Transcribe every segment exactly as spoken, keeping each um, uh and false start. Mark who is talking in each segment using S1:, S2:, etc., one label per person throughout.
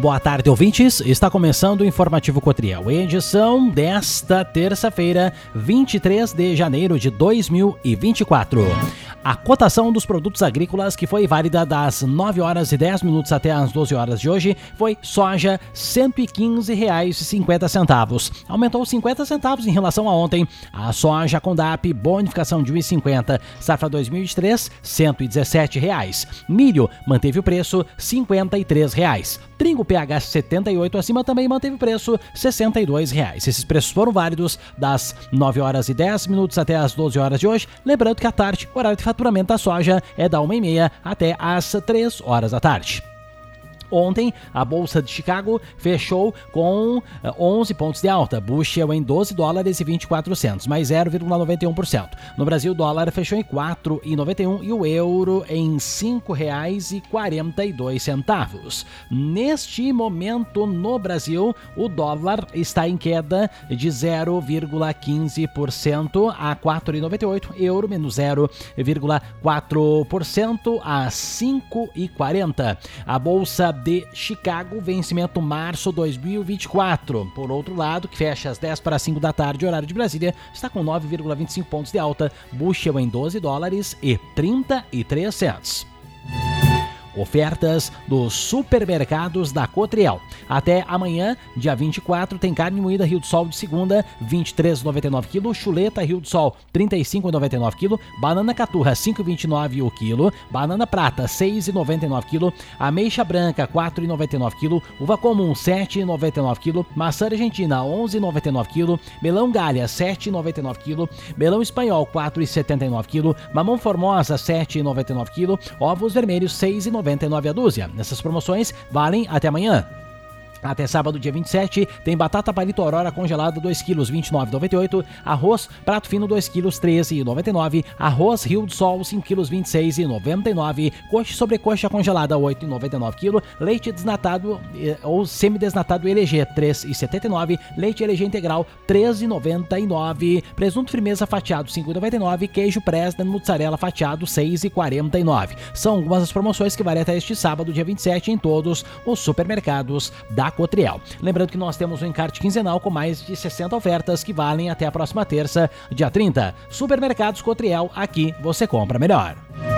S1: Boa tarde, ouvintes. Está começando o Informativo Cotriel, edição desta terça-feira, vinte e três de janeiro de dois mil e vinte e quatro. A cotação dos produtos agrícolas, que foi válida das nove horas e dez minutos até as doze horas de hoje, foi soja cento e quinze reais e cinquenta centavos. Aumentou cinquenta centavos em relação a ontem. A soja com D A P, bonificação de um real e cinquenta. Safra dois mil e vinte e três, cento e dezessete reais. Milho manteve o preço cinquenta e três reais. Trigo P H setenta e oito acima também manteve o preço sessenta e dois reais. Esses preços foram válidos das nove horas e dez minutos até as doze horas de hoje. Lembrando que à tarde, o horário de faturamento da soja é da uma e meia até as três horas da tarde. Ontem, a Bolsa de Chicago fechou com onze pontos de alta, bushel em doze dólares e vinte e quatro centavos, mais zero vírgula noventa e um por cento. No Brasil, o dólar fechou em quatro reais e noventa e um centavos e o euro em cinco reais e quarenta e dois centavos. Neste momento, no Brasil, o dólar está em queda de zero vírgula quinze por cento a quatro reais e noventa e oito centavos, euro menos zero vírgula quatro por cento a cinco reais e quarenta centavos. A Bolsa de Chicago, vencimento março dois mil e vinte e quatro. Por outro lado, que fecha às dez para as cinco da tarde, horário de Brasília, está com nove vírgula vinte e cinco pontos de alta, bushel em doze dólares e trinta e três centavos. Ofertas dos supermercados da Cotriel. Até amanhã, dia vinte e quatro, tem carne moída Rio do Sol de segunda, vinte e três reais e noventa e nove centavos quilo, chuleta Rio do Sol, trinta e cinco reais e noventa e nove centavos quilo, banana caturra, cinco reais e vinte e nove centavos o quilo, banana prata, seis reais e noventa e nove centavos quilo, ameixa branca, quatro reais e noventa e nove centavos quilo, uva comum, sete reais e noventa e nove centavos quilo, maçã argentina, onze reais e noventa e nove centavos quilo, melão galha, sete reais e noventa e nove centavos quilo, melão espanhol, quatro reais e setenta e nove centavos quilo, mamão formosa, sete reais e noventa e nove centavos quilo, ovos vermelhos, seis reais e noventa e nove centavos a dúzia. Essas promoções valem até amanhã. Até sábado, dia vinte e sete, tem batata palito Aurora congelada dois quilos, vinte e nove reais e noventa e oito centavos, arroz prato fino dois quilos, treze reais e noventa e nove centavos, arroz Rio do Sol cinco quilos, vinte e seis reais e noventa e nove centavos, coxa sobre coxa congelada oito reais e noventa e nove centavos quilo, leite desnatado eh, ou semidesnatado L G três reais e setenta e nove centavos, leite L G integral três reais e noventa e nove centavos, presunto firmeza fatiado cinco reais e noventa e nove centavos, queijo Presden mussarela fatiado seis reais e quarenta e nove centavos. São algumas das promoções que valem até este sábado, dia vinte e sete, em todos os supermercados da Cotriel. Lembrando que nós temos um encarte quinzenal com mais de sessenta ofertas que valem até a próxima terça, dia trinta. Supermercados Cotriel, aqui você compra melhor.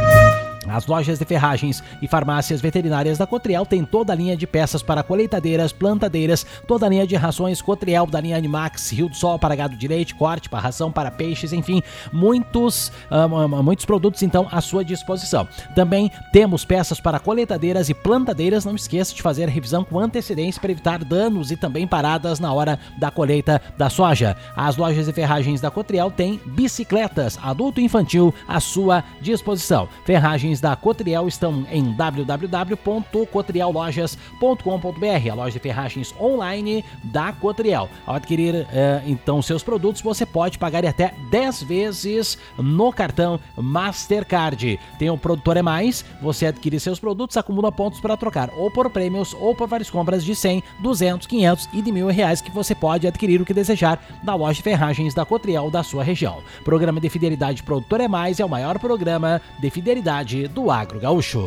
S1: As lojas de ferragens e farmácias veterinárias da Cotriel têm toda a linha de peças para colheitadeiras, plantadeiras, toda a linha de rações Cotriel da linha Animax, Rio do Sol para gado de leite, corte, para ração para peixes, enfim, muitos, um, muitos produtos então à sua disposição. Também temos peças para colheitadeiras e plantadeiras. Não esqueça de fazer a revisão com antecedência para evitar danos e também paradas na hora da colheita da soja. As lojas de ferragens da Cotriel têm bicicletas adulto e infantil à sua disposição. Ferragens da Cotriel estão em w w w ponto cotriel lojas ponto com ponto b r, a loja de ferragens online da Cotriel. Ao adquirir eh, então seus produtos, você pode pagar até dez vezes no cartão Mastercard. Tem o Produtor é Mais, você adquire seus produtos, acumula pontos para trocar ou por prêmios ou por várias compras de cem, duzentos, quinhentos e de mil reais que você pode adquirir o que desejar na loja de ferragens da Cotriel da sua região. Programa de fidelidade Produtor é Mais é o maior programa de fidelidade do Agro Gaúcho.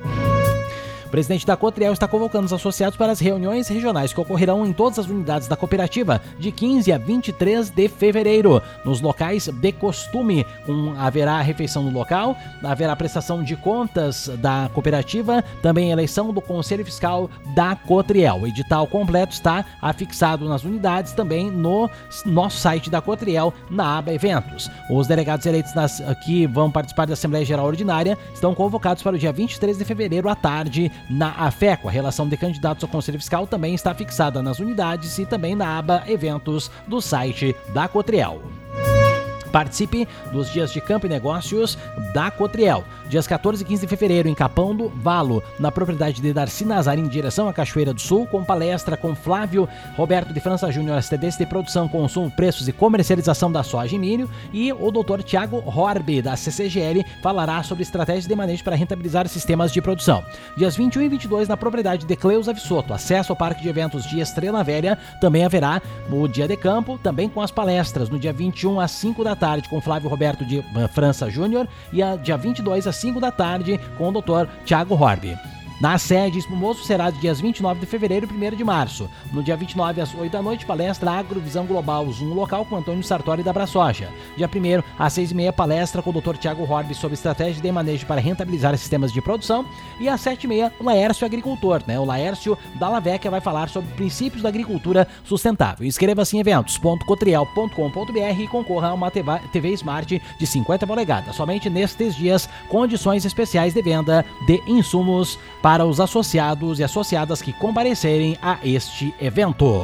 S1: O presidente da Cotriel está convocando os associados para as reuniões regionais que ocorrerão em todas as unidades da cooperativa de quinze a vinte e três de fevereiro, nos locais de costume. Um, haverá refeição no local, haverá prestação de contas da cooperativa, também eleição do Conselho Fiscal da Cotriel. O edital completo está afixado nas unidades, também no nosso site da Cotriel, na aba Eventos. Os delegados eleitos nas, que vão participar da Assembleia Geral Ordinária estão convocados para o dia vinte e três de fevereiro à tarde, na AFECO. A relação de candidatos ao Conselho Fiscal também está fixada nas unidades e também na aba Eventos do site da Cotriel. Participe dos dias de campo e negócios da Cotriel. Dias quatorze e quinze de fevereiro, em Capão do Valo, na propriedade de Darcy Nazarim, em direção à Cachoeira do Sul, com palestra com Flávio Roberto de França Júnior, S T D de produção, consumo, preços e comercialização da soja e milho, e o doutor Tiago Horby, da C C G L, falará sobre estratégias de manejo para rentabilizar sistemas de produção. Dias vinte e um e vinte e dois, na propriedade de Cleusa Vissoto, acesso ao Parque de Eventos de Estrela Velha, também haverá o dia de campo, também com as palestras, no dia vinte e um às cinco da tarde, com Flávio Roberto de França Júnior, e a dia vinte e dois às cinco da tarde com o doutor Tiago Horby. Na sede Espumoso será de dias vinte e nove de fevereiro e primeiro de março. No dia vinte e nove às oito da noite, palestra Agrovisão Global Zoom Local com Antônio Sartori da Brasoja. Dia primeiro às seis e meia, palestra com o doutor Tiago Horby sobre estratégia de manejo para rentabilizar sistemas de produção. E às sete e meia, o Laércio Agricultor, né? O Laércio da Lavecchia vai falar sobre princípios da agricultura sustentável. Inscreva-se em eventos ponto cotriel ponto com ponto br e concorra a uma T V Smart de cinquenta polegadas. Somente nestes dias, condições especiais de venda de insumos para os associados e associadas que comparecerem a este evento.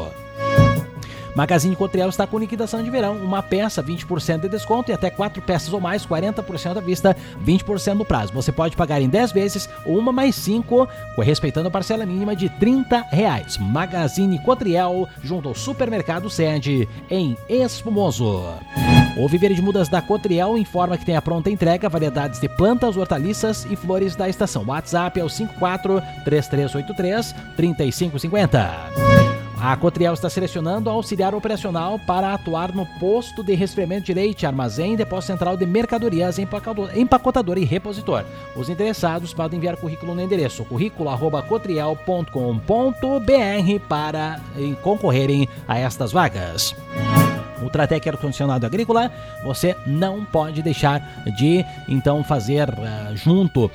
S1: Magazine Cotriel está com liquidação de verão, uma peça vinte por cento de desconto e até quatro peças ou mais, quarenta por cento à vista, vinte por cento no prazo. Você pode pagar em dez vezes ou uma mais cinco, respeitando a parcela mínima de trinta reais. Magazine Cotriel, junto ao Supermercado Sede, em Espumoso. O Viveiro de Mudas da Cotriel informa que tem a pronta entrega, variedades de plantas, hortaliças e flores da estação. O WhatsApp é o cinco quatro três três oito três três cinco cinco zero. A Cotriel está selecionando auxiliar operacional para atuar no posto de resfriamento de leite, armazém e depósito central de mercadorias, empacotador e repositor. Os interessados podem enviar currículo no endereço currículo arroba cotriel ponto com ponto br para concorrerem a estas vagas. Ultratec ar-condicionado agrícola, você não pode deixar de, então, fazer uh, junto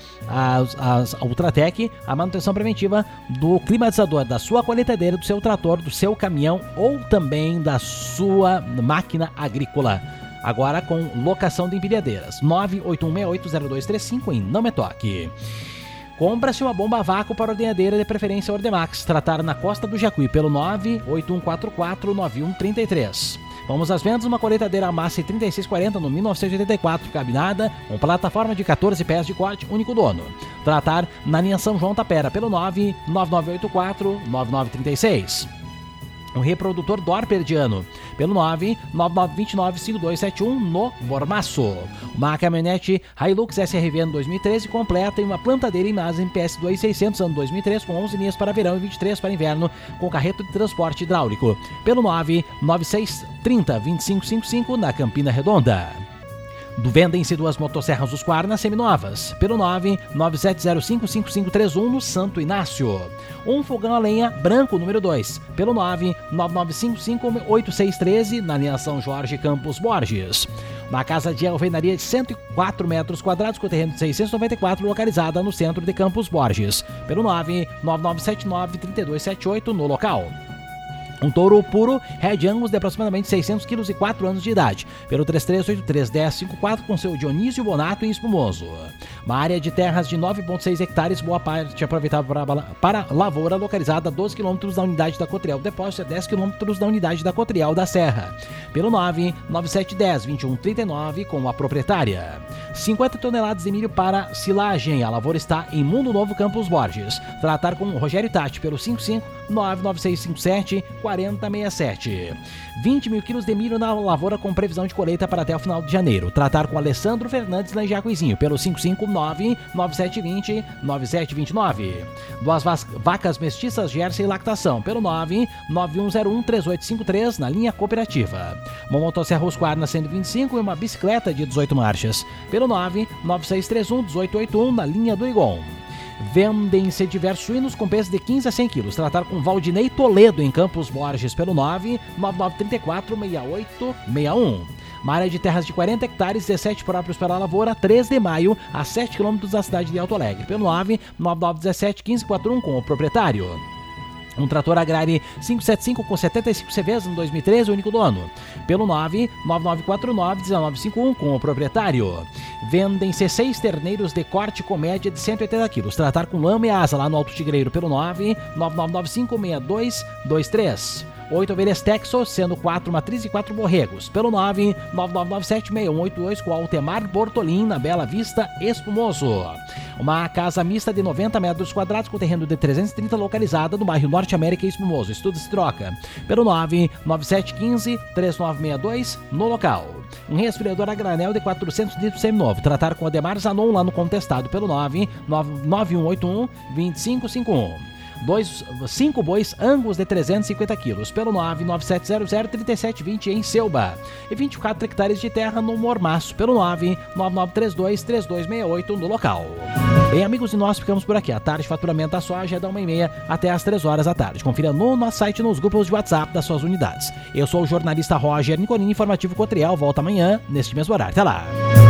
S1: às Ultratec a manutenção preventiva do climatizador da sua colheitadeira, do seu trator, do seu caminhão ou também da sua máquina agrícola. Agora com locação de empilhadeiras. nove oito um seis oito zero dois três cinco em Não Me Toque. Compra-se uma bomba a vácuo para ordenhadeira, de preferência Ordemax. Tratar na Costa do Jacuí pelo nove oito um quatro quatro nove um três três. Vamos às vendas, uma colheitadeira Amassi trinta e seis quarenta no mil novecentos e oitenta e quatro, cabinada, com plataforma de quatorze pés de corte, único dono. Tratar na linha São João Tapera pelo nove nove nove oito quatro nove nove três seis. Um reprodutor Dorperdiano pelo nove nove nove dois nove cinco dois sete um no Mormaço. Uma caminhonete Hilux S R V ano dois mil e treze completa e uma plantadeira Imasa M P S dois mil e seiscentos ano dois mil e três com onze linhas para verão e vinte e três para inverno com carreto de transporte hidráulico pelo nove nove seis três zero dois cinco cinco cinco na Campina Redonda. Do Vendem-se duas motosserras dos Quarnas seminovas pelo nove nove sete zero cinco cinco cinco três um no Santo Inácio. Um fogão a lenha branco número dois pelo nove nove nove cinco cinco oito seis um três na linha São Jorge Campos Borges. Uma casa de alvenaria de cento e quatro metros quadrados com terreno de seiscentos e noventa e quatro localizada no centro de Campos Borges pelo nove nove nove sete nove três dois sete oito no local. Um touro puro, Red Angus de aproximadamente seiscentos quilos e quatro anos de idade, pelo três três oito três um zero cinco quatro com seu Dionísio Bonato em Espumoso. Uma área de terras de nove vírgula seis hectares, boa parte aproveitável para, para lavoura, localizada a doze quilômetros da unidade da Cotriel. Depósito a dez quilômetros da unidade da Cotriel da Serra, pelo nove nove sete um zero dois um três nove com a proprietária. cinquenta toneladas de milho para silagem. A lavoura está em Mundo Novo, Campos Borges. Tratar com Rogério Tati pelo cinco cinco nove nove seis cinco sete quatro zero seis sete. vinte mil quilos de milho na lavoura com previsão de colheita para até o final de janeiro. Tratar com Alessandro Fernandes lá em Jacuizinho pelo cinco cinco nove nove sete dois zero nove sete dois nove. Duas vacas mestiças Jersey Lactação pelo nove nove um zero um três oito cinco três na linha cooperativa. Uma motosserra Husqvarna cento e vinte e cinco e uma bicicleta de dezoito marchas pelo nove nove seis três um um oito oito um na linha do Igon. Vendem-se diversos suínos com peso de quinze a cem quilos. Tratar com Valdinei Toledo em Campos Borges pelo nove nove nove três quatro seis oito seis um. Uma área de terras de quarenta hectares, dezessete próprios para a lavoura, três de maio, a sete quilômetros da cidade de Alto Alegre, pelo nove nove nove um sete um cinco quatro um com o proprietário. Um trator Agrari quinhentos e setenta e cinco com setenta e cinco C Vs em dois mil e treze, único dono, pelo nove nove nove quatro nove um nove cinco um com o proprietário. Vendem-se seis terneiros de corte com média de cento e oitenta quilos. Tratar com Lama e Asa lá no Alto Tigreiro pelo nove nove nove nove cinco seis dois dois três. Oito ovelhas Texas, sendo quatro matriz e quatro borregos, pelo nove nove nove nove sete seis um oito dois com Altemar Bortolin na Bela Vista, Espumoso. Uma casa mista de noventa metros quadrados com terreno de trezentos e trinta localizada no bairro Norte América, Espumoso. Estudo se troca pelo nove nove sete um cinco três nove seis dois no local. Um resfriador a granel de quatrocentos litros seminovo. Tratar com Ademar Zanon lá no Contestado pelo nove nove um oito um dois cinco cinco um. Dois, cinco bois Angus de trezentos e cinquenta quilos pelo nove nove sete zero zero três sete dois zero em Selba e vinte e quatro hectares de terra no Mormaço pelo nove nove nove três dois três dois seis oito no local. Bem, amigos, e nós ficamos por aqui. A tarde de faturamento da soja é da uma e meia até às três horas da tarde. Confira no nosso site, nos grupos de WhatsApp das suas unidades. Eu sou o jornalista Roger Nicolini, informativo Cotriel. Volta amanhã, neste mesmo horário. Até lá!